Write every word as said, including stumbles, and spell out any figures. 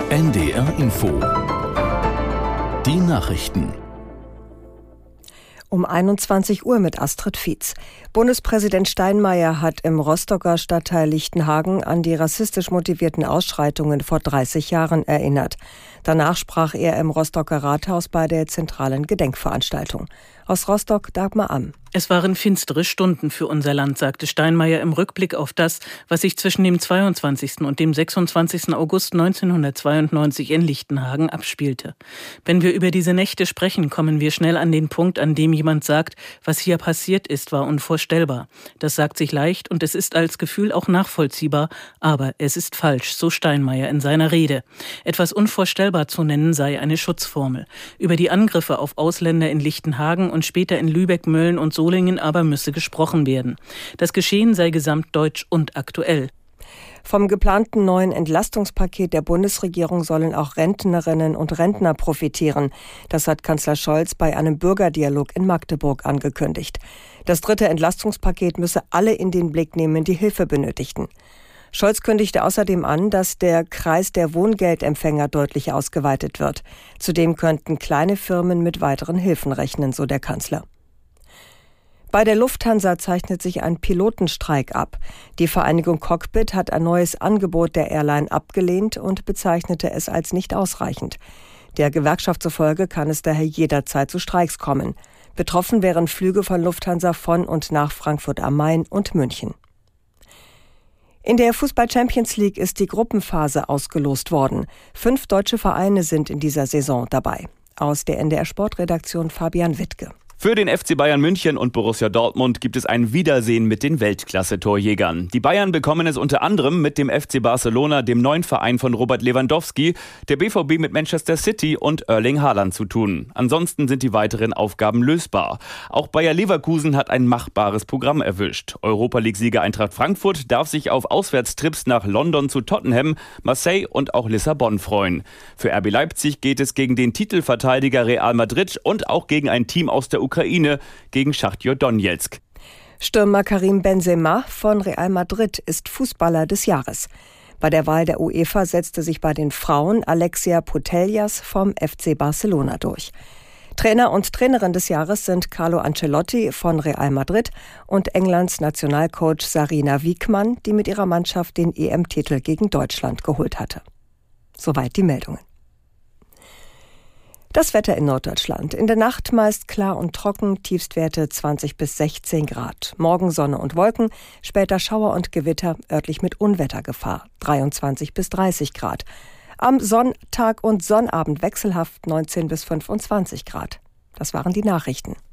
N D R Info. Die Nachrichten. Um einundzwanzig Uhr mit Astrid Fietz. Bundespräsident Steinmeier hat im Rostocker Stadtteil Lichtenhagen an die rassistisch motivierten Ausschreitungen vor dreißig Jahren erinnert. Danach sprach er im Rostocker Rathaus bei der zentralen Gedenkveranstaltung. Aus Rostock, Dagmar Amm. Es waren finstere Stunden für unser Land, sagte Steinmeier im Rückblick auf das, was sich zwischen dem zweiundzwanzigsten und dem sechsundzwanzigsten August neunzehnhundertzweiundneunzig in Lichtenhagen abspielte. Wenn wir über diese Nächte sprechen, kommen wir schnell an den Punkt, an dem jemand sagt, was hier passiert ist, war unvorstellbar. Das sagt sich leicht und es ist als Gefühl auch nachvollziehbar, aber es ist falsch, so Steinmeier in seiner Rede. Etwas unvorstellbar zu nennen sei eine Schutzformel. Über die Angriffe auf Ausländer in Lichtenhagen und später in Lübeck, Mölln und Solingen aber müsse gesprochen werden. Das Geschehen sei gesamtdeutsch und aktuell. Vom geplanten neuen Entlastungspaket der Bundesregierung sollen auch Rentnerinnen und Rentner profitieren. Das hat Kanzler Scholz bei einem Bürgerdialog in Magdeburg angekündigt. Das dritte Entlastungspaket müsse alle in den Blick nehmen, die Hilfe benötigten. Scholz kündigte außerdem an, dass der Kreis der Wohngeldempfänger deutlich ausgeweitet wird. Zudem könnten kleine Firmen mit weiteren Hilfen rechnen, so der Kanzler. Bei der Lufthansa zeichnet sich ein Pilotenstreik ab. Die Vereinigung Cockpit hat ein neues Angebot der Airline abgelehnt und bezeichnete es als nicht ausreichend. Der Gewerkschaft zufolge kann es daher jederzeit zu Streiks kommen. Betroffen wären Flüge von Lufthansa von und nach Frankfurt am Main und München. In der Fußball-Champions League ist die Gruppenphase ausgelost worden. Fünf deutsche Vereine sind in dieser Saison dabei. Aus der N D R-Sportredaktion Fabian Wittke. Für den F C Bayern München und Borussia Dortmund gibt es ein Wiedersehen mit den Weltklasse-Torjägern. Die Bayern bekommen es unter anderem mit dem F C Barcelona, dem neuen Verein von Robert Lewandowski, der B V B mit Manchester City und Erling Haaland zu tun. Ansonsten sind die weiteren Aufgaben lösbar. Auch Bayer Leverkusen hat ein machbares Programm erwischt. Europa-League-Sieger Eintracht Frankfurt darf sich auf Auswärtstrips nach London zu Tottenham, Marseille und auch Lissabon freuen. Für R B Leipzig geht es gegen den Titelverteidiger Real Madrid und auch gegen ein Team aus der Ukraine, gegen Schachtjor Donezk. Stürmer Karim Benzema von Real Madrid ist Fußballer des Jahres. Bei der Wahl der UEFA setzte sich bei den Frauen Alexia Putellas vom F C Barcelona durch. Trainer und Trainerin des Jahres sind Carlo Ancelotti von Real Madrid und Englands Nationalcoach Sarina Wiegmann, die mit ihrer Mannschaft den E M-Titel gegen Deutschland geholt hatte. Soweit die Meldungen. Das Wetter in Norddeutschland. In der Nacht meist klar und trocken, Tiefstwerte zwanzig bis sechzehn Grad. Morgen Sonne und Wolken, später Schauer und Gewitter, örtlich mit Unwettergefahr, dreiundzwanzig bis dreißig Grad. Am Sonntag und Sonnabend wechselhaft neunzehn bis fünfundzwanzig Grad. Das waren die Nachrichten.